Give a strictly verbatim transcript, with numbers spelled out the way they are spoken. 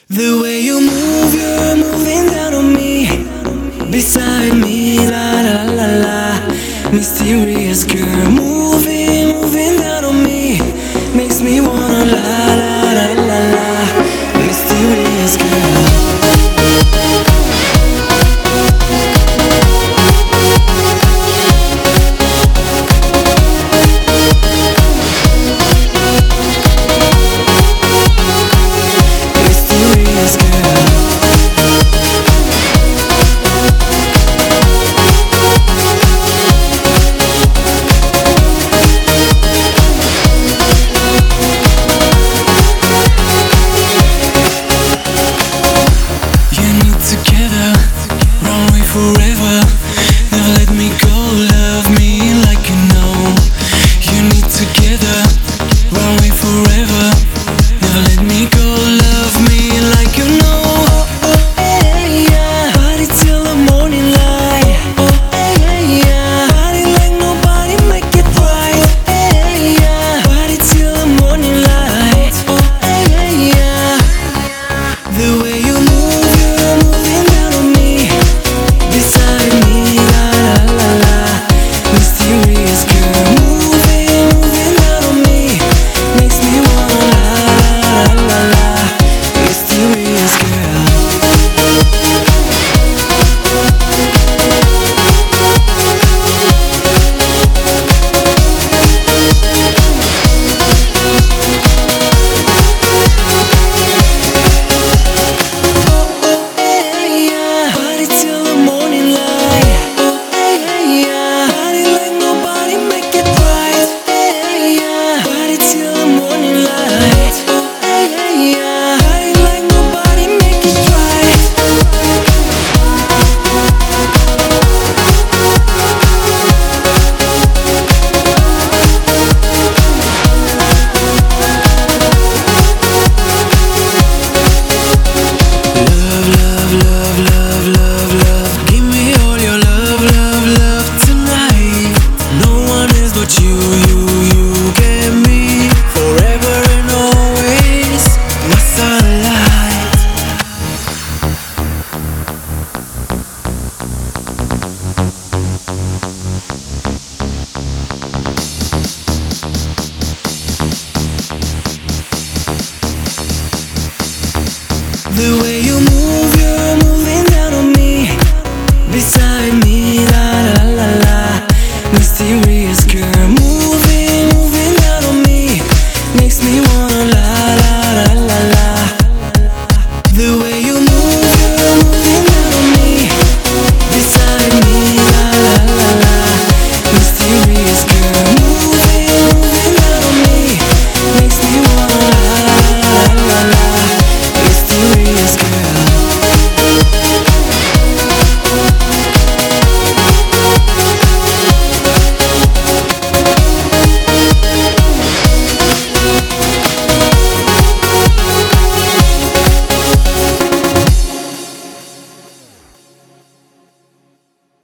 The way you move, you're moving down on me, beside me, la la la la. Mysterious girl, moving, moving down on me, makes me wanna la la la la la. Mysterious girl. Forever, never let me go, love me like you know. You need together, run away forever, never let me go, love me like you know. Oh, oh, hey, yeah. Party till the morning light. Oh, hey, yeah. Party like nobody, make it right. Hey, yeah. Party till the morning light. Oh, hey, yeah. The way you move, you're moving down on me, beside me, la la la la. Mysterious girl, moving, moving down on me, makes me wanna la la la la. Mysterious girl. The way you